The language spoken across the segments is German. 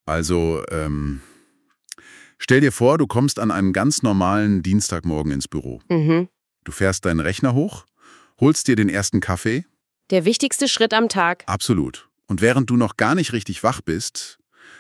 Also, stell dir vor, du kommst an einem ganz normalen Dienstagmorgen ins Büro. Mhm. Du fährst deinen Rechner hoch, holst dir den ersten Kaffee. Der wichtigste Schritt am Tag. Absolut. Und während du noch gar nicht richtig wach bist,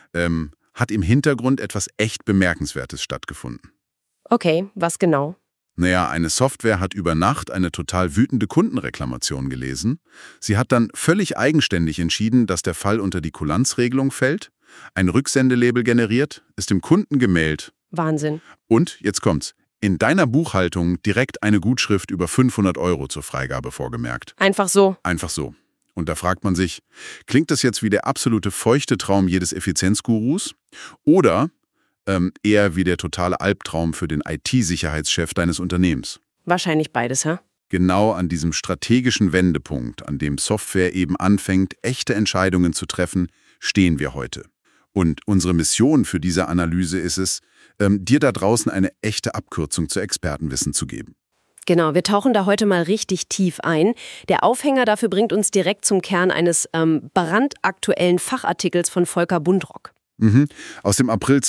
hat im Hintergrund etwas echt Bemerkenswertes stattgefunden. Okay, was genau? Naja, eine Software hat über Nacht eine total wütende Kundenreklamation gelesen. Sie hat dann völlig eigenständig entschieden, dass der Fall unter die Kulanzregelung fällt, ein Rücksendelabel generiert, es dem Kunden gemailt. Wahnsinn. Und, jetzt kommt's, in deiner Buchhaltung direkt eine Gutschrift über 500 € zur Freigabe vorgemerkt. Einfach so. Einfach so. Und da fragt man sich, klingt das jetzt wie der absolute feuchte Traum jedes Effizienzgurus? Oder eher wie der totale Albtraum für den IT-Sicherheitschef deines Unternehmens? Wahrscheinlich beides, hä? Genau an diesem strategischen Wendepunkt, an dem Software eben anfängt, echte Entscheidungen zu treffen, stehen wir heute. Und unsere Mission für diese Analyse ist es, dir da draußen eine echte Abkürzung zu Expertenwissen zu geben. Genau, wir tauchen da heute mal richtig tief ein. Der Aufhänger dafür bringt uns direkt zum Kern eines brandaktuellen Fachartikels von Volker Buntrock. Aus dem April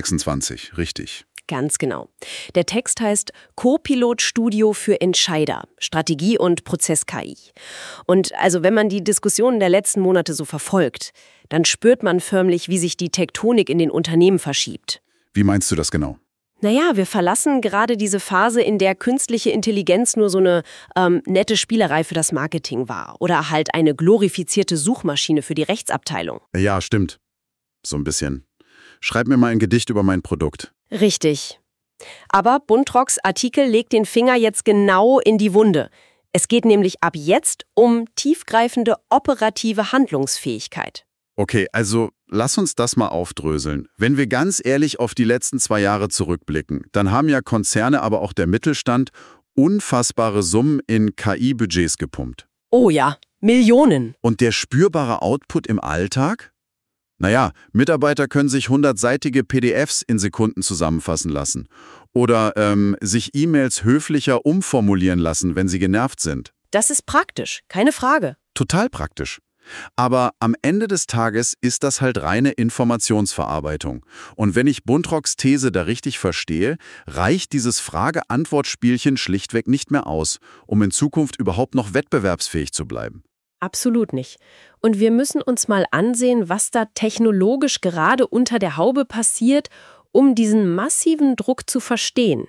2026, richtig. Ganz genau. Der Text heißt Co-Pilot Studio für Entscheider, Strategie- und Prozess-KI. Und also wenn man die Diskussionen der letzten Monate so verfolgt, dann spürt man förmlich, wie sich die Tektonik in den Unternehmen verschiebt. Wie meinst du das genau? Naja, wir verlassen gerade diese Phase, in der künstliche Intelligenz nur so eine nette Spielerei für das Marketing war. Oder halt eine glorifizierte Suchmaschine für die Rechtsabteilung. Ja, stimmt. So ein bisschen. Schreib mir mal ein Gedicht über mein Produkt. Richtig. Aber Buntrocks Artikel legt den Finger jetzt genau in die Wunde. Es geht nämlich ab jetzt um tiefgreifende operative Handlungsfähigkeit. Okay, also lass uns das mal aufdröseln. Wenn wir ganz ehrlich auf die letzten 2 Jahre zurückblicken, dann haben ja Konzerne, aber auch der Mittelstand unfassbare Summen in KI-Budgets gepumpt. Oh ja, Millionen. Und der spürbare Output im Alltag? Naja, Mitarbeiter können sich 100-seitige PDFs in Sekunden zusammenfassen lassen. Oder sich E-Mails höflicher umformulieren lassen, wenn sie genervt sind. Das ist praktisch, keine Frage. Total praktisch. Aber am Ende des Tages ist das halt reine Informationsverarbeitung. Und wenn ich Buntrocks These da richtig verstehe, reicht dieses Frage-Antwort-Spielchen schlichtweg nicht mehr aus, um in Zukunft überhaupt noch wettbewerbsfähig zu bleiben. Absolut nicht. Und wir müssen uns mal ansehen, was da technologisch gerade unter der Haube passiert, um diesen massiven Druck zu verstehen.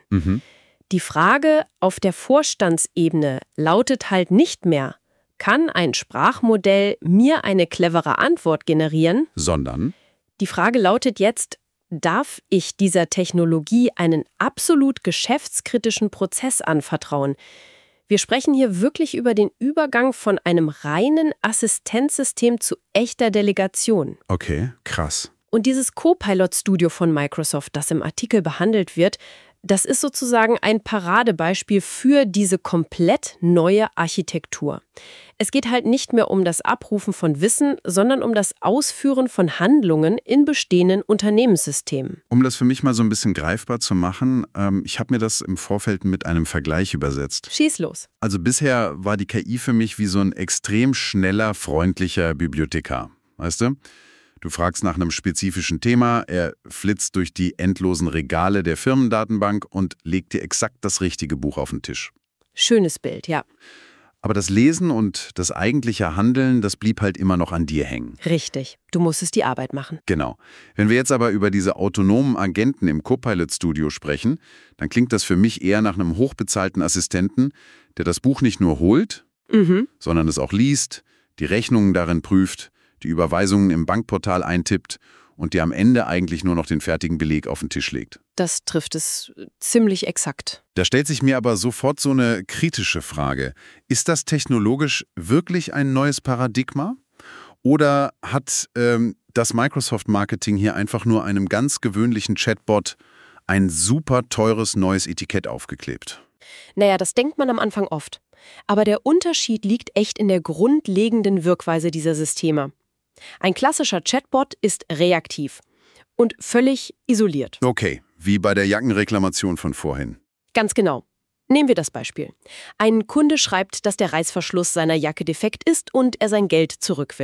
Die Frage auf der Vorstandsebene lautet halt nicht mehr, kann ein Sprachmodell mir eine clevere Antwort generieren? Sondern? Die Frage lautet jetzt, darf ich dieser Technologie einen absolut geschäftskritischen Prozess anvertrauen? Wir sprechen hier wirklich über den Übergang von einem reinen Assistenzsystem zu echter Delegation. Okay, krass. Und dieses Copilot-Studio von Microsoft, das im Artikel behandelt wird, das ist sozusagen ein Paradebeispiel für diese komplett neue Architektur. Es geht halt nicht mehr um das Abrufen von Wissen, sondern um das Ausführen von Handlungen in bestehenden Unternehmenssystemen. Um das für mich mal so ein bisschen greifbar zu machen, ich habe mir das im Vorfeld mit einem Vergleich übersetzt. Schieß los. Also bisher war die KI für mich wie so ein extrem schneller, freundlicher Bibliothekar. Weißt du? Du fragst nach einem spezifischen Thema, er flitzt durch die endlosen Regale der Firmendatenbank und legt dir exakt das richtige Buch auf den Tisch. Schönes Bild, ja. Aber das Lesen und das eigentliche Handeln, das blieb halt immer noch an dir hängen. Richtig. Du musstest die Arbeit machen. Genau. Wenn wir jetzt aber über diese autonomen Agenten im Copilot-Studio sprechen, dann klingt das für mich eher nach einem hochbezahlten Assistenten, der das Buch nicht nur holt, sondern es auch liest, die Rechnungen darin prüft, die Überweisungen im Bankportal eintippt und dir am Ende eigentlich nur noch den fertigen Beleg auf den Tisch legt. Das trifft es ziemlich exakt. Da stellt sich mir aber sofort so eine kritische Frage. Ist das technologisch wirklich ein neues Paradigma? Oder hat das Microsoft-Marketing hier einfach nur einem ganz gewöhnlichen Chatbot ein super teures neues Etikett aufgeklebt? Naja, das denkt man am Anfang oft. Aber der Unterschied liegt echt in der grundlegenden Wirkweise dieser Systeme. Ein klassischer Chatbot ist reaktiv und völlig isoliert. Okay, wie bei der Jackenreklamation von vorhin. Ganz genau. Nehmen wir das Beispiel. Ein Kunde schreibt, dass der Reißverschluss seiner Jacke defekt ist und er sein Geld zurück will.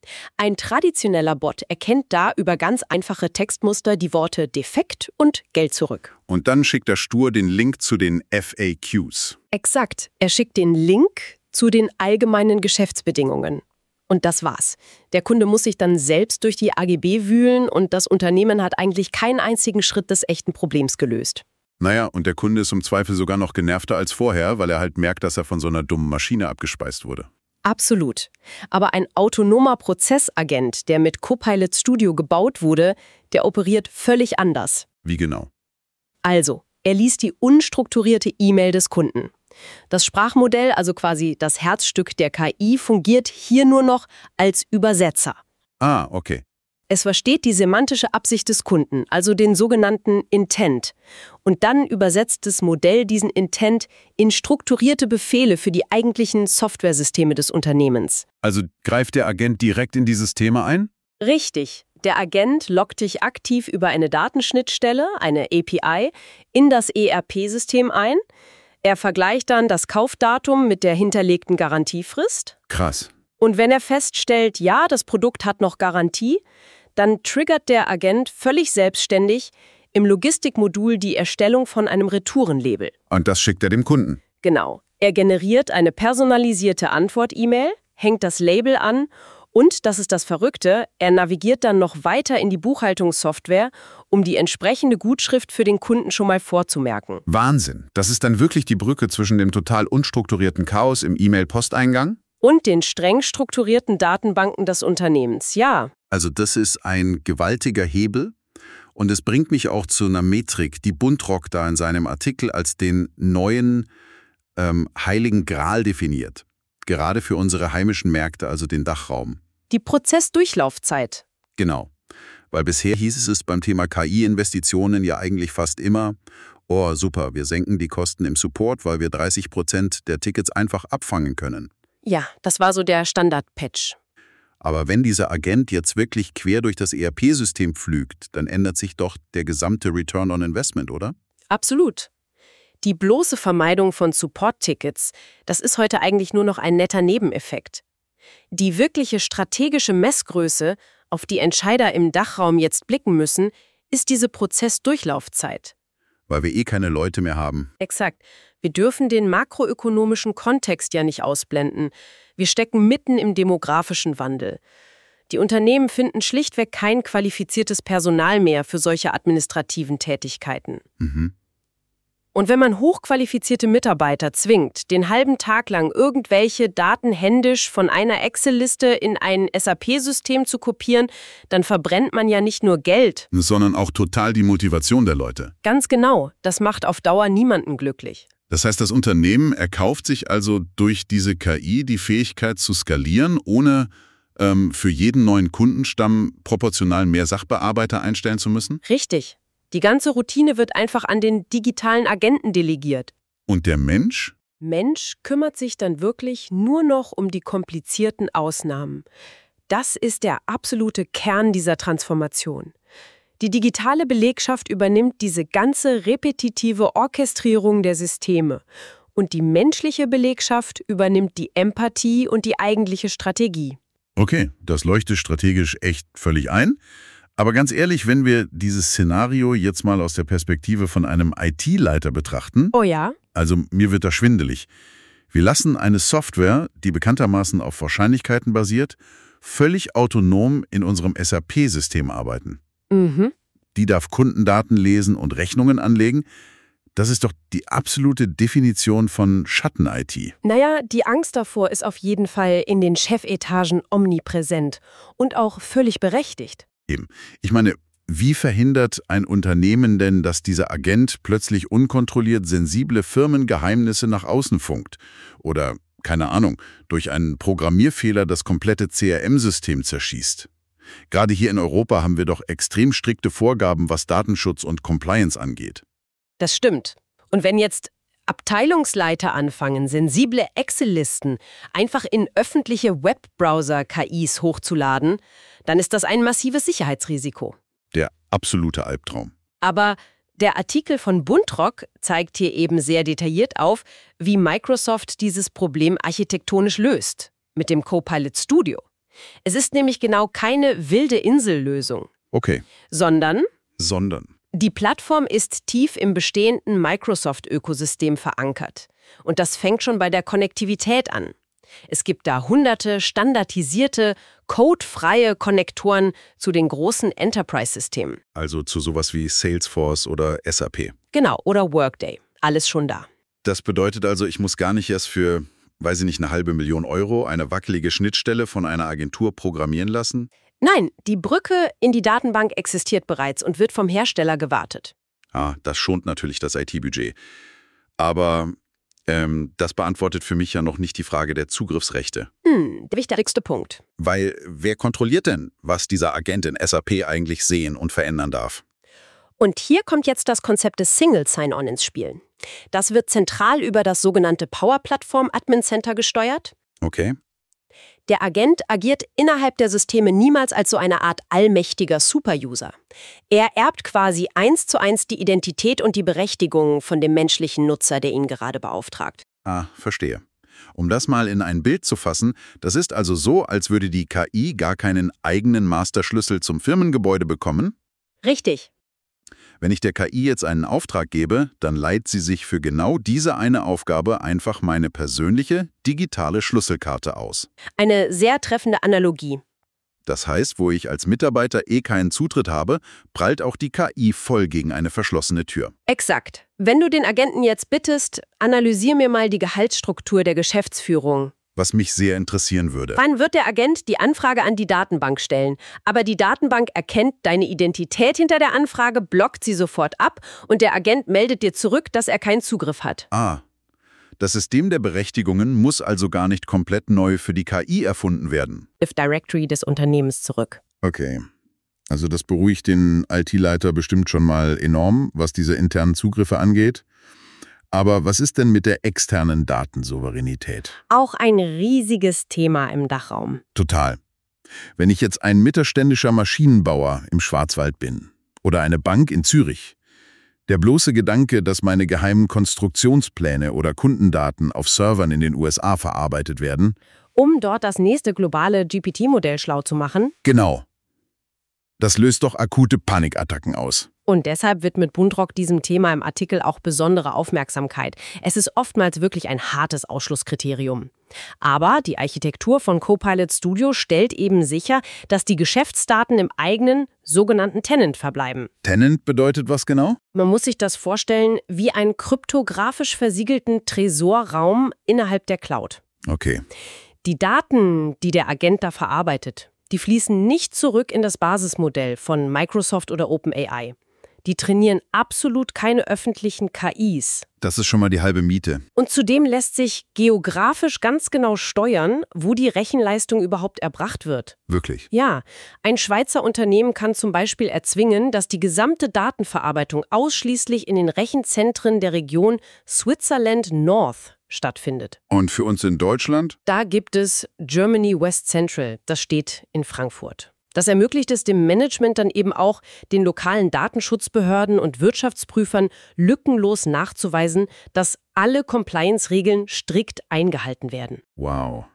Ein traditioneller Bot erkennt da über ganz einfache Textmuster die Worte defekt und Geld zurück. Und dann schickt er stur den Link zu den FAQs. Exakt. Er schickt den Link zu den allgemeinen Geschäftsbedingungen. Und das war's. Der Kunde muss sich dann selbst durch die AGB wühlen und das Unternehmen hat eigentlich keinen einzigen Schritt des echten Problems gelöst. Naja, und der Kunde ist im Zweifel sogar noch genervter als vorher, weil er halt merkt, dass er von so einer dummen Maschine abgespeist wurde. Absolut. Aber ein autonomer Prozessagent, der mit Copilot Studio gebaut wurde, der operiert völlig anders. Wie genau? Also, er liest die unstrukturierte E-Mail des Kunden. Das Sprachmodell, also quasi das Herzstück der KI, fungiert hier nur noch als Übersetzer. Ah, okay. Es versteht die semantische Absicht des Kunden, also den sogenannten Intent. Und dann übersetzt das Modell diesen Intent in strukturierte Befehle für die eigentlichen Softwaresysteme des Unternehmens. Also greift der Agent direkt in dieses Thema ein? Richtig. Der Agent loggt dich aktiv über eine Datenschnittstelle, eine API, in das ERP-System ein. Er vergleicht dann das Kaufdatum mit der hinterlegten Garantiefrist. Krass. Und wenn er feststellt, ja, das Produkt hat noch Garantie, dann triggert der Agent völlig selbstständig im Logistikmodul die Erstellung von einem Retourenlabel. Und das schickt er dem Kunden? Genau. Er generiert eine personalisierte Antwort-E-Mail, hängt das Label an und, das ist das Verrückte, er navigiert dann noch weiter in die Buchhaltungssoftware, um die entsprechende Gutschrift für den Kunden schon mal vorzumerken. Wahnsinn. Das ist dann wirklich die Brücke zwischen dem total unstrukturierten Chaos im E-Mail-Posteingang? Und den streng strukturierten Datenbanken des Unternehmens, ja. Also das ist ein gewaltiger Hebel und es bringt mich auch zu einer Metrik, die Buntrock da in seinem Artikel als den neuen Heiligen Gral definiert. Gerade für unsere heimischen Märkte, also den Dachraum. Die Prozessdurchlaufzeit. Genau, weil bisher hieß es beim Thema KI-Investitionen ja eigentlich fast immer, oh super, wir senken die Kosten im Support, weil wir 30% der Tickets einfach abfangen können. Ja, das war so der Standard-Patch. Aber wenn dieser Agent jetzt wirklich quer durch das ERP-System pflügt, dann ändert sich doch der gesamte Return on Investment, oder? Absolut. Die bloße Vermeidung von Support-Tickets, das ist heute eigentlich nur noch ein netter Nebeneffekt. Die wirkliche strategische Messgröße, auf die Entscheider im Dachraum jetzt blicken müssen, ist diese Prozessdurchlaufzeit. Weil wir eh keine Leute mehr haben. Exakt. Wir dürfen den makroökonomischen Kontext ja nicht ausblenden. Wir stecken mitten im demografischen Wandel. Die Unternehmen finden schlichtweg kein qualifiziertes Personal mehr für solche administrativen Tätigkeiten. Und wenn man hochqualifizierte Mitarbeiter zwingt, den halben Tag lang irgendwelche Daten händisch von einer Excel-Liste in ein SAP-System zu kopieren, dann verbrennt man ja nicht nur Geld. Sondern auch total die Motivation der Leute. Ganz genau. Das macht auf Dauer niemanden glücklich. Das heißt, das Unternehmen erkauft sich also durch diese KI die Fähigkeit zu skalieren, ohne für jeden neuen Kundenstamm proportional mehr Sachbearbeiter einstellen zu müssen? Richtig. Die ganze Routine wird einfach an den digitalen Agenten delegiert. Und der Mensch? Mensch kümmert sich dann wirklich nur noch um die komplizierten Ausnahmen. Das ist der absolute Kern dieser Transformation. Die digitale Belegschaft übernimmt diese ganze repetitive Orchestrierung der Systeme. Und die menschliche Belegschaft übernimmt die Empathie und die eigentliche Strategie. Okay, das leuchtet strategisch echt völlig ein. Aber ganz ehrlich, wenn wir dieses Szenario jetzt mal aus der Perspektive von einem IT-Leiter betrachten, oh ja? Also mir wird das schwindelig. Wir lassen eine Software, die bekanntermaßen auf Wahrscheinlichkeiten basiert, völlig autonom in unserem SAP-System arbeiten. Die darf Kundendaten lesen und Rechnungen anlegen. Das ist doch die absolute Definition von Schatten-IT. Naja, die Angst davor ist auf jeden Fall in den Chefetagen omnipräsent und auch völlig berechtigt. Eben. Ich meine, wie verhindert ein Unternehmen denn, dass dieser Agent plötzlich unkontrolliert sensible Firmengeheimnisse nach außen funkt? Oder, keine Ahnung, durch einen Programmierfehler das komplette CRM-System zerschießt? Gerade hier in Europa haben wir doch extrem strikte Vorgaben, was Datenschutz und Compliance angeht. Das stimmt. Und wenn jetzt Abteilungsleiter anfangen, sensible Excel-Listen einfach in öffentliche Webbrowser-KIs hochzuladen, dann ist das ein massives Sicherheitsrisiko. Der absolute Albtraum. Aber der Artikel von Buntrock zeigt hier eben sehr detailliert auf, wie Microsoft dieses Problem architektonisch löst. Mit dem Copilot Studio. Es ist nämlich genau keine wilde Insellösung. Okay. Sondern Sondern. die Plattform ist tief im bestehenden Microsoft-Ökosystem verankert. Und das fängt schon bei der Konnektivität an. Es gibt da hunderte standardisierte, codefreie Konnektoren zu den großen Enterprise-Systemen. Also zu sowas wie Salesforce oder SAP. Genau, oder Workday. Alles schon da. Das bedeutet also, ich muss gar nicht erst für, weiß ich nicht, 500.000 Euro eine wackelige Schnittstelle von einer Agentur programmieren lassen? Nein, die Brücke in die Datenbank existiert bereits und wird vom Hersteller gewartet. Ah, das schont natürlich das IT-Budget. Aber das beantwortet für mich ja noch nicht die Frage der Zugriffsrechte. Der wichtigste Punkt. Weil wer kontrolliert denn, was dieser Agent in SAP eigentlich sehen und verändern darf? Und hier kommt jetzt das Konzept des Single Sign-On ins Spiel. Das wird zentral über das sogenannte Power Platform Admin Center gesteuert. Okay. Der Agent agiert innerhalb der Systeme niemals als so eine Art allmächtiger Superuser. Er erbt quasi 1:1 die Identität und die Berechtigungen von dem menschlichen Nutzer, der ihn gerade beauftragt. Ah, verstehe. Um das mal in ein Bild zu fassen, das ist also so, als würde die KI gar keinen eigenen Masterschlüssel zum Firmengebäude bekommen? Richtig. Wenn ich der KI jetzt einen Auftrag gebe, dann leiht sie sich für genau diese eine Aufgabe einfach meine persönliche, digitale Schlüsselkarte aus. Eine sehr treffende Analogie. Das heißt, wo ich als Mitarbeiter keinen Zutritt habe, prallt auch die KI voll gegen eine verschlossene Tür. Exakt. Wenn du den Agenten jetzt bittest, analysier mir mal die Gehaltsstruktur der Geschäftsführung. Was mich sehr interessieren würde. Wann wird der Agent die Anfrage an die Datenbank stellen? Aber die Datenbank erkennt deine Identität hinter der Anfrage, blockt sie sofort ab und der Agent meldet dir zurück, dass er keinen Zugriff hat. Ah, das System der Berechtigungen muss also gar nicht komplett neu für die KI erfunden werden. Directory des Unternehmens zurück. Okay. Also das beruhigt den IT-Leiter bestimmt schon mal enorm, was diese internen Zugriffe angeht. Aber was ist denn mit der externen Datensouveränität? Auch ein riesiges Thema im Dachraum. Total. Wenn ich jetzt ein mittelständischer Maschinenbauer im Schwarzwald bin oder eine Bank in Zürich, der bloße Gedanke, dass meine geheimen Konstruktionspläne oder Kundendaten auf Servern in den USA verarbeitet werden, Um dort das nächste globale GPT-Modell schlau zu machen. genau. Das löst doch akute Panikattacken aus. Und deshalb widmet Buntrock diesem Thema im Artikel auch besondere Aufmerksamkeit. Es ist oftmals wirklich ein hartes Ausschlusskriterium. Aber die Architektur von Copilot Studio stellt eben sicher, dass die Geschäftsdaten im eigenen, sogenannten Tenant verbleiben. Tenant bedeutet was genau? Man muss sich das vorstellen wie einen kryptografisch versiegelten Tresorraum innerhalb der Cloud. Okay. Die Daten, die der Agent da verarbeitet, die fließen nicht zurück in das Basismodell von Microsoft oder OpenAI. Die trainieren absolut keine öffentlichen KIs. Das ist schon mal die halbe Miete. Und zudem lässt sich geografisch ganz genau steuern, wo die Rechenleistung überhaupt erbracht wird. Wirklich. Ja, ein Schweizer Unternehmen kann zum Beispiel erzwingen, dass die gesamte Datenverarbeitung ausschließlich in den Rechenzentren der Region Switzerland North stattfindet. Und für uns in Deutschland? Da gibt es Germany West Central, das steht in Frankfurt. Das ermöglicht es dem Management dann eben auch, den lokalen Datenschutzbehörden und Wirtschaftsprüfern lückenlos nachzuweisen, dass alle Compliance-Regeln strikt eingehalten werden. Wow.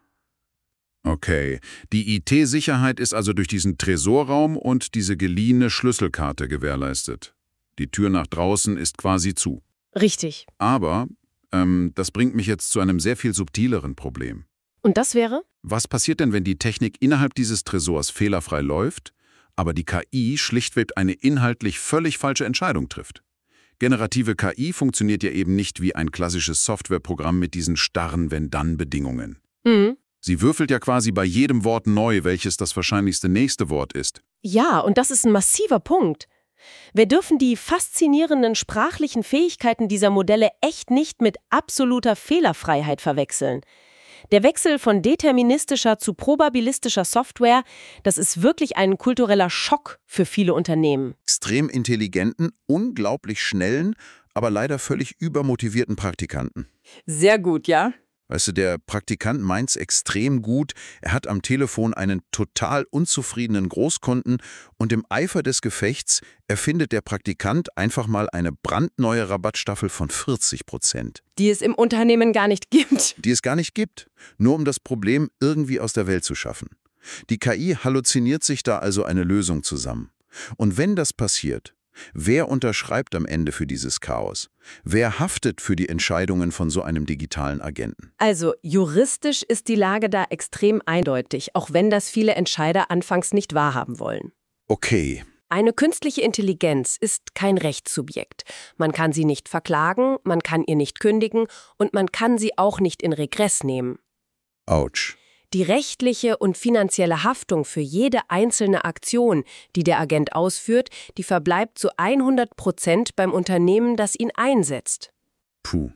Okay. Die IT-Sicherheit ist also durch diesen Tresorraum und diese geliehene Schlüsselkarte gewährleistet. Die Tür nach draußen ist quasi zu. Richtig. Aber das bringt mich jetzt zu einem sehr viel subtileren Problem. Und das wäre? Was passiert denn, wenn die Technik innerhalb dieses Tresors fehlerfrei läuft, aber die KI schlichtweg eine inhaltlich völlig falsche Entscheidung trifft? Generative KI funktioniert ja eben nicht wie ein klassisches Softwareprogramm mit diesen starren Wenn-Dann-Bedingungen. Sie würfelt ja quasi bei jedem Wort neu, welches das wahrscheinlichste nächste Wort ist. Ja, und das ist ein massiver Punkt. Wir dürfen die faszinierenden sprachlichen Fähigkeiten dieser Modelle echt nicht mit absoluter Fehlerfreiheit verwechseln. Der Wechsel von deterministischer zu probabilistischer Software, das ist wirklich ein kultureller Schock für viele Unternehmen. Extrem intelligenten, unglaublich schnellen, aber leider völlig übermotivierten Praktikanten. Sehr gut, ja? Weißt du, der Praktikant meint's extrem gut. Er hat am Telefon einen total unzufriedenen Großkunden und im Eifer des Gefechts erfindet der Praktikant einfach mal eine brandneue Rabattstaffel von 40%. Die es im Unternehmen gar nicht gibt. Die es gar nicht gibt, nur um das Problem irgendwie aus der Welt zu schaffen. Die KI halluziniert sich da also eine Lösung zusammen. Und wenn das passiert, wer unterschreibt am Ende für dieses Chaos? Wer haftet für die Entscheidungen von so einem digitalen Agenten? Also juristisch ist die Lage da extrem eindeutig, auch wenn das viele Entscheider anfangs nicht wahrhaben wollen. Okay. Eine künstliche Intelligenz ist kein Rechtssubjekt. Man kann sie nicht verklagen, man kann ihr nicht kündigen und man kann sie auch nicht in Regress nehmen. Autsch. Die rechtliche und finanzielle Haftung für jede einzelne Aktion, die der Agent ausführt, die verbleibt zu 100% beim Unternehmen, das ihn einsetzt. Puh.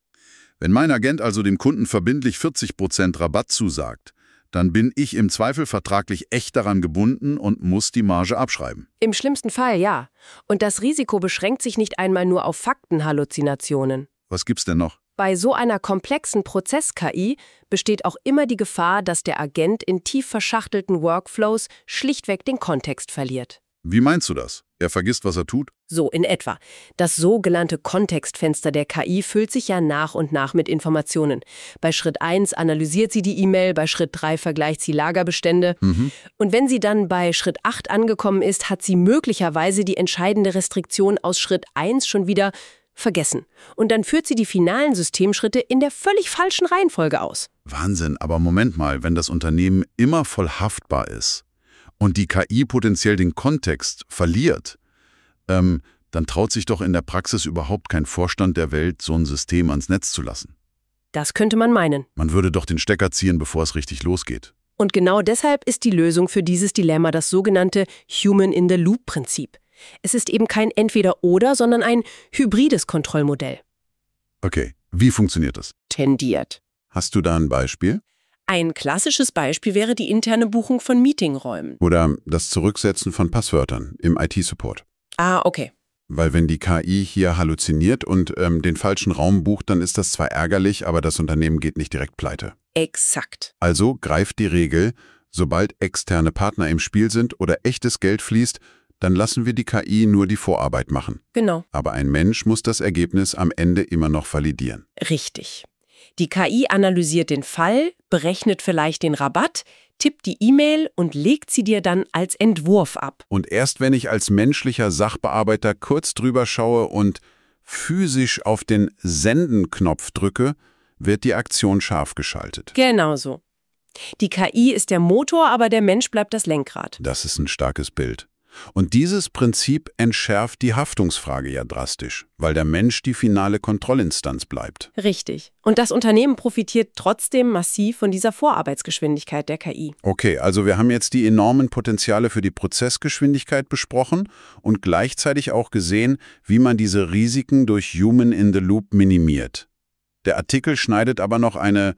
Wenn mein Agent also dem Kunden verbindlich 40% Rabatt zusagt, dann bin ich im Zweifel vertraglich echt daran gebunden und muss die Marge abschreiben. Im schlimmsten Fall ja. Und das Risiko beschränkt sich nicht einmal nur auf Faktenhalluzinationen. Was gibt's denn noch? Bei so einer komplexen Prozess-KI besteht auch immer die Gefahr, dass der Agent in tief verschachtelten Workflows schlichtweg den Kontext verliert. Wie meinst du das? Er vergisst, was er tut? So in etwa. Das sogenannte Kontextfenster der KI füllt sich ja nach und nach mit Informationen. Bei Schritt 1 analysiert sie die E-Mail, bei Schritt 3 vergleicht sie Lagerbestände. Und wenn sie dann bei Schritt 8 angekommen ist, hat sie möglicherweise die entscheidende Restriktion aus Schritt 1 schon wieder vergessen. Und dann führt sie die finalen Systemschritte in der völlig falschen Reihenfolge aus. Wahnsinn, aber Moment mal, wenn das Unternehmen immer voll haftbar ist und die KI potenziell den Kontext verliert, dann traut sich doch in der Praxis überhaupt kein Vorstand der Welt, so ein System ans Netz zu lassen. Das könnte man meinen. Man würde doch den Stecker ziehen, bevor es richtig losgeht. Und genau deshalb ist die Lösung für dieses Dilemma das sogenannte Human-in-the-Loop-Prinzip. Es ist eben kein Entweder-Oder, sondern ein hybrides Kontrollmodell. Okay, wie funktioniert das? Tendiert. Hast du da ein Beispiel? Ein klassisches Beispiel wäre die interne Buchung von Meetingräumen. Oder das Zurücksetzen von Passwörtern im IT-Support. Ah, okay. Weil wenn die KI hier halluziniert und den falschen Raum bucht, dann ist das zwar ärgerlich, aber das Unternehmen geht nicht direkt pleite. Exakt. Also greift die Regel, sobald externe Partner im Spiel sind oder echtes Geld fließt, dann lassen wir die KI nur die Vorarbeit machen. Genau. Aber ein Mensch muss das Ergebnis am Ende immer noch validieren. Richtig. Die KI analysiert den Fall, berechnet vielleicht den Rabatt, tippt die E-Mail und legt sie dir dann als Entwurf ab. Und erst wenn ich als menschlicher Sachbearbeiter kurz drüber schaue und physisch auf den Senden-Knopf drücke, wird die Aktion scharf geschaltet. Genau so. Die KI ist der Motor, aber der Mensch bleibt das Lenkrad. Das ist ein starkes Bild. Und dieses Prinzip entschärft die Haftungsfrage ja drastisch, weil der Mensch die finale Kontrollinstanz bleibt. Richtig. Und das Unternehmen profitiert trotzdem massiv von dieser Vorarbeitsgeschwindigkeit der KI. Okay, also wir haben jetzt die enormen Potenziale für die Prozessgeschwindigkeit besprochen und gleichzeitig auch gesehen, wie man diese Risiken durch Human in the Loop minimiert. Der Artikel schneidet aber noch eine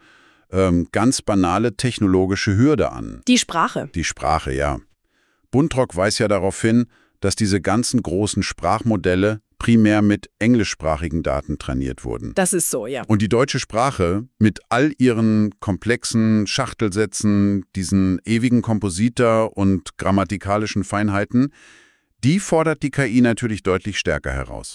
ganz banale technologische Hürde an. Die Sprache. Die Sprache, ja. Buntrock weist ja darauf hin, dass diese ganzen großen Sprachmodelle primär mit englischsprachigen Daten trainiert wurden. Das ist so, ja. Und die deutsche Sprache mit all ihren komplexen Schachtelsätzen, diesen ewigen Kompositor und grammatikalischen Feinheiten, die fordert die KI natürlich deutlich stärker heraus.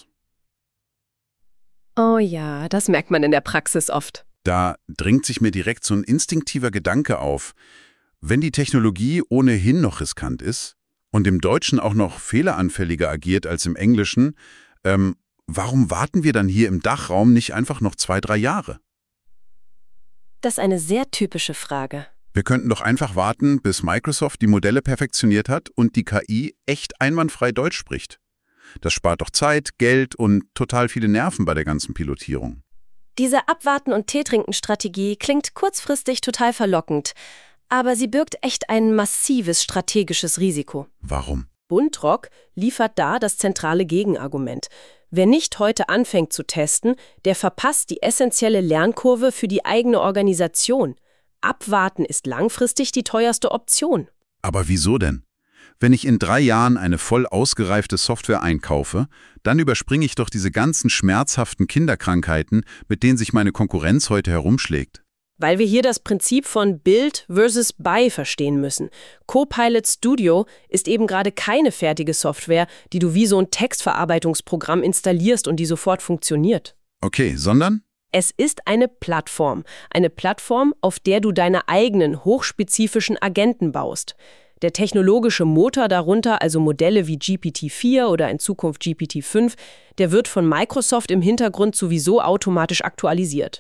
Oh ja, das merkt man in der Praxis oft. Da drängt sich mir direkt so ein instinktiver Gedanke auf. Wenn die Technologie ohnehin noch riskant ist und im Deutschen auch noch fehleranfälliger agiert als im Englischen, warum warten wir dann hier im Dachraum nicht einfach noch 2-3 Jahre? Das ist eine sehr typische Frage. Wir könnten doch einfach warten, bis Microsoft die Modelle perfektioniert hat und die KI echt einwandfrei Deutsch spricht. Das spart doch Zeit, Geld und total viele Nerven bei der ganzen Pilotierung. Diese Abwarten- und Teetrinken-Strategie klingt kurzfristig total verlockend. Aber sie birgt echt ein massives strategisches Risiko. Warum? Buntrock liefert da das zentrale Gegenargument. Wer nicht heute anfängt zu testen, der verpasst die essentielle Lernkurve für die eigene Organisation. Abwarten ist langfristig die teuerste Option. Aber wieso denn? Wenn ich in 3 Jahren eine voll ausgereifte Software einkaufe, dann überspringe ich doch diese ganzen schmerzhaften Kinderkrankheiten, mit denen sich meine Konkurrenz heute herumschlägt. Weil wir hier das Prinzip von Build versus Buy verstehen müssen. Copilot Studio ist eben gerade keine fertige Software, die du wie so ein Textverarbeitungsprogramm installierst und die sofort funktioniert. Okay, sondern? Es ist eine Plattform, auf der du deine eigenen hochspezifischen Agenten baust. Der technologische Motor darunter, also Modelle wie GPT-4 oder in Zukunft GPT-5, der wird von Microsoft im Hintergrund sowieso automatisch aktualisiert.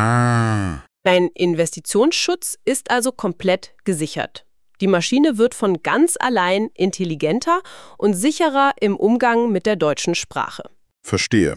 Ah. Dein Investitionsschutz ist also komplett gesichert. Die Maschine wird von ganz allein intelligenter und sicherer im Umgang mit der deutschen Sprache. Verstehe.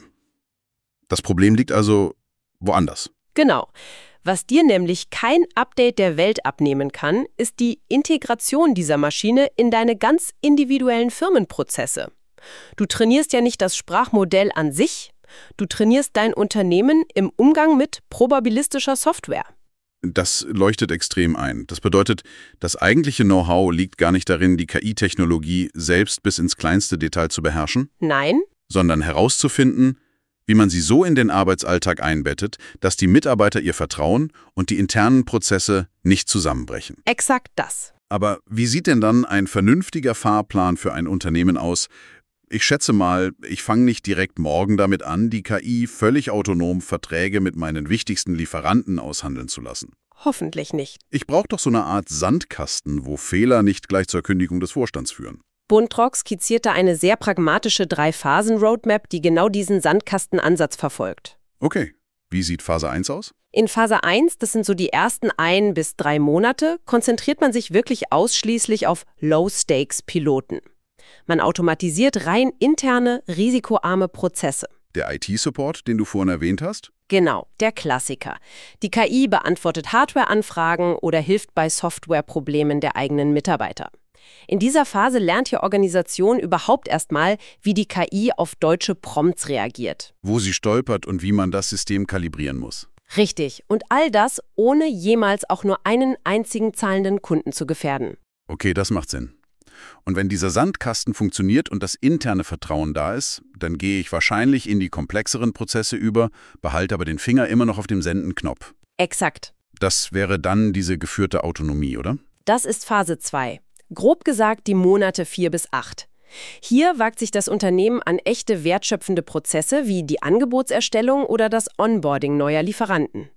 Das Problem liegt also woanders. Genau. Was dir nämlich kein Update der Welt abnehmen kann, ist die Integration dieser Maschine in deine ganz individuellen Firmenprozesse. Du trainierst ja nicht das Sprachmodell an sich, du trainierst dein Unternehmen im Umgang mit probabilistischer Software. Das leuchtet extrem ein. Das bedeutet, das eigentliche Know-how liegt gar nicht darin, die KI-Technologie selbst bis ins kleinste Detail zu beherrschen, Nein, sondern herauszufinden, wie man sie so in den Arbeitsalltag einbettet, dass die Mitarbeiter ihr vertrauen und die internen Prozesse nicht zusammenbrechen. exakt das. Aber wie sieht denn dann ein vernünftiger Fahrplan für ein Unternehmen aus? Ich schätze mal, ich fange nicht direkt morgen damit an, die KI völlig autonom Verträge mit meinen wichtigsten Lieferanten aushandeln zu lassen. Hoffentlich nicht. Ich brauche doch so eine Art Sandkasten, wo Fehler nicht gleich zur Kündigung des Vorstands führen. Buntrock skizzierte eine sehr pragmatische 3-Phasen-Roadmap, die genau diesen Sandkastenansatz verfolgt. Okay, wie sieht Phase 1 aus? In Phase 1, das sind so die ersten 1 bis 3 Monate, konzentriert man sich wirklich ausschließlich auf Low-Stakes-Piloten. Man automatisiert rein interne, risikoarme Prozesse. Der IT-Support, den du vorhin erwähnt hast? Genau, der Klassiker. Die KI beantwortet Hardware-Anfragen oder hilft bei Softwareproblemen der eigenen Mitarbeiter. In dieser Phase lernt die Organisation überhaupt erstmal, wie die KI auf deutsche Prompts reagiert. Wo sie stolpert und wie man das System kalibrieren muss. Richtig. Und all das, ohne jemals auch nur einen einzigen zahlenden Kunden zu gefährden. Okay, das macht Sinn. Und wenn dieser Sandkasten funktioniert und das interne Vertrauen da ist, dann gehe ich wahrscheinlich in die komplexeren Prozesse über, behalte aber den Finger immer noch auf dem Senden-Knopf. Exakt. Das wäre dann diese geführte Autonomie, oder? Das ist Phase 2. Grob gesagt die Monate 4 bis 8. Hier wagt sich das Unternehmen an echte wertschöpfende Prozesse wie die Angebotserstellung oder das Onboarding neuer Lieferanten.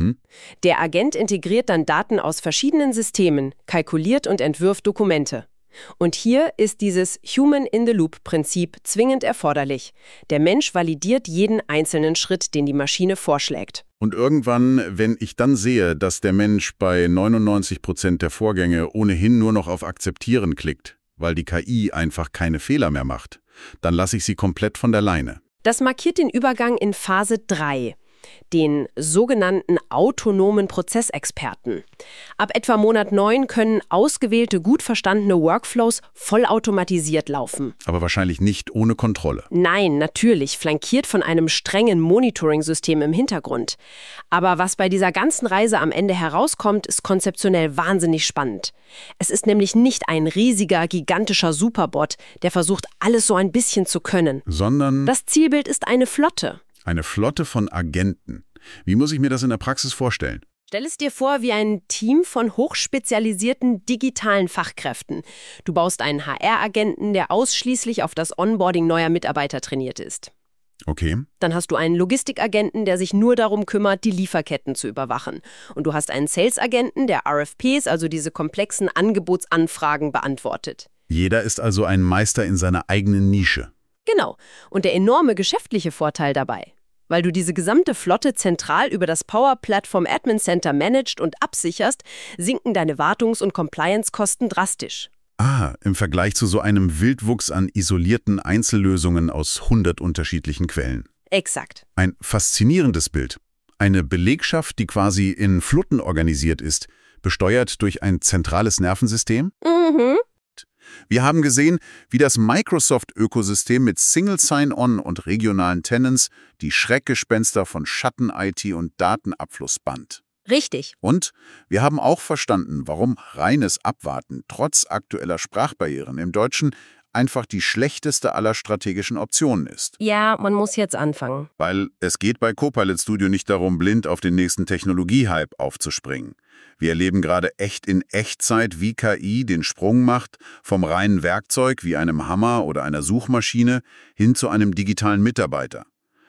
Der Agent integriert dann Daten aus verschiedenen Systemen, kalkuliert und entwirft Dokumente. Und hier ist dieses Human-in-the-Loop-Prinzip zwingend erforderlich. Der Mensch validiert jeden einzelnen Schritt, den die Maschine vorschlägt. Und irgendwann, wenn ich dann sehe, dass der Mensch bei 99% der Vorgänge ohnehin nur noch auf Akzeptieren klickt, weil die KI einfach keine Fehler mehr macht, dann lasse ich sie komplett von der Leine. Das markiert den Übergang in Phase 3. Den sogenannten autonomen Prozessexperten. Ab etwa Monat 9 können ausgewählte, gut verstandene Workflows vollautomatisiert laufen. Aber wahrscheinlich nicht ohne Kontrolle. Nein, natürlich, flankiert von einem strengen Monitoring-System im Hintergrund. Aber was bei dieser ganzen Reise am Ende herauskommt, ist konzeptionell wahnsinnig spannend. Es ist nämlich nicht ein riesiger, gigantischer Superbot, der versucht, alles so ein bisschen zu können. Sondern Das Zielbild ist eine Flotte. eine Flotte von Agenten. Wie muss ich mir das in der Praxis vorstellen? Stell es dir vor wie ein Team von hochspezialisierten digitalen Fachkräften. Du baust einen HR-Agenten, der ausschließlich auf das Onboarding neuer Mitarbeiter trainiert ist. Okay. Dann hast du einen Logistikagenten, der sich nur darum kümmert, die Lieferketten zu überwachen. Und du hast einen Sales-Agenten, der RFPs, also diese komplexen Angebotsanfragen, beantwortet. Jeder ist also ein Meister in seiner eigenen Nische. Genau. Und der enorme geschäftliche Vorteil dabei. Weil du diese gesamte Flotte zentral über das Power Platform Admin Center managst und absicherst, sinken deine Wartungs- und Compliance-Kosten drastisch. Ah, im Vergleich zu so einem Wildwuchs an isolierten Einzellösungen aus 100 unterschiedlichen Quellen. Exakt. Ein faszinierendes Bild. Eine Belegschaft, die quasi in Flutten organisiert ist, besteuert durch ein zentrales Nervensystem? Wir haben gesehen, wie das Microsoft-Ökosystem mit Single Sign-On und regionalen Tenants die Schreckgespenster von Schatten-IT und Datenabfluss band. Richtig. Und wir haben auch verstanden, warum reines Abwarten trotz aktueller Sprachbarrieren im Deutschen einfach die schlechteste aller strategischen Optionen ist. Ja, man muss jetzt anfangen. Weil es geht bei Copilot Studio nicht darum, blind auf den nächsten Technologie-Hype aufzuspringen. Wir erleben gerade echt in Echtzeit, wie KI den Sprung macht vom reinen Werkzeug wie einem Hammer oder einer Suchmaschine hin zu einem digitalen Mitarbeiter.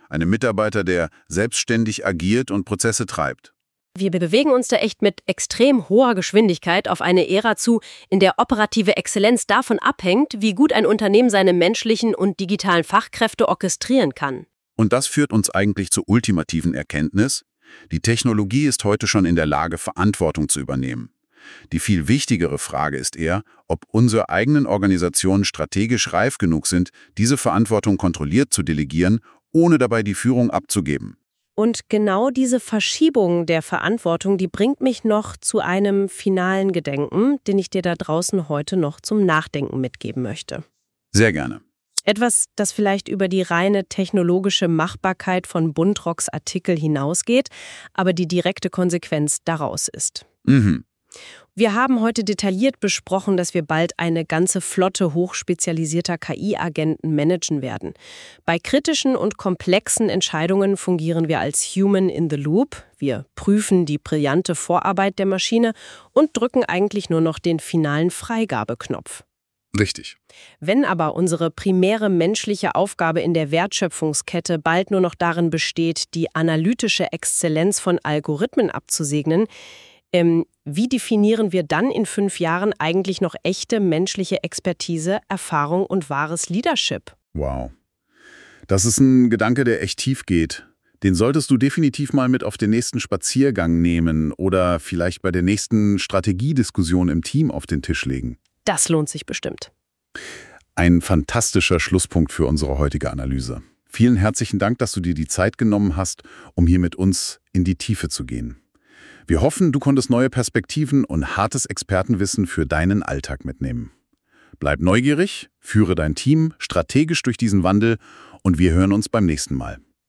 Einem Mitarbeiter, der selbstständig agiert und Prozesse treibt. Wir bewegen uns da echt mit extrem hoher Geschwindigkeit auf eine Ära zu, in der operative Exzellenz davon abhängt, wie gut ein Unternehmen seine menschlichen und digitalen Fachkräfte orchestrieren kann. Und das führt uns eigentlich zur ultimativen Erkenntnis: Die Technologie ist heute schon in der Lage, Verantwortung zu übernehmen. Die viel wichtigere Frage ist eher, ob unsere eigenen Organisationen strategisch reif genug sind, diese Verantwortung kontrolliert zu delegieren, ohne dabei die Führung abzugeben. Und genau diese Verschiebung der Verantwortung, die bringt mich noch zu einem finalen Gedanken, den ich dir da draußen heute noch zum Nachdenken mitgeben möchte. Sehr gerne. Etwas, das vielleicht über die reine technologische Machbarkeit von Buntrocks Artikel hinausgeht, aber die direkte Konsequenz daraus ist. Wir haben heute detailliert besprochen, dass wir bald eine ganze Flotte hochspezialisierter KI-Agenten managen werden. Bei kritischen und komplexen Entscheidungen fungieren wir als Human in the Loop. Wir prüfen die brillante Vorarbeit der Maschine und drücken eigentlich nur noch den finalen Freigabeknopf. Richtig. Wenn aber unsere primäre menschliche Aufgabe in der Wertschöpfungskette bald nur noch darin besteht, die analytische Exzellenz von Algorithmen abzusegnen, wie definieren wir dann in 5 Jahren eigentlich noch echte menschliche Expertise, Erfahrung und wahres Leadership? Wow. Das ist ein Gedanke, der echt tief geht. Den solltest du definitiv mal mit auf den nächsten Spaziergang nehmen oder vielleicht bei der nächsten Strategiediskussion im Team auf den Tisch legen. Das lohnt sich bestimmt. Ein fantastischer Schlusspunkt für unsere heutige Analyse. Vielen herzlichen Dank, dass du dir die Zeit genommen hast, um hier mit uns in die Tiefe zu gehen. Wir hoffen, du konntest neue Perspektiven und hartes Expertenwissen für deinen Alltag mitnehmen. Bleib neugierig, führe dein Team strategisch durch diesen Wandel und wir hören uns beim nächsten Mal.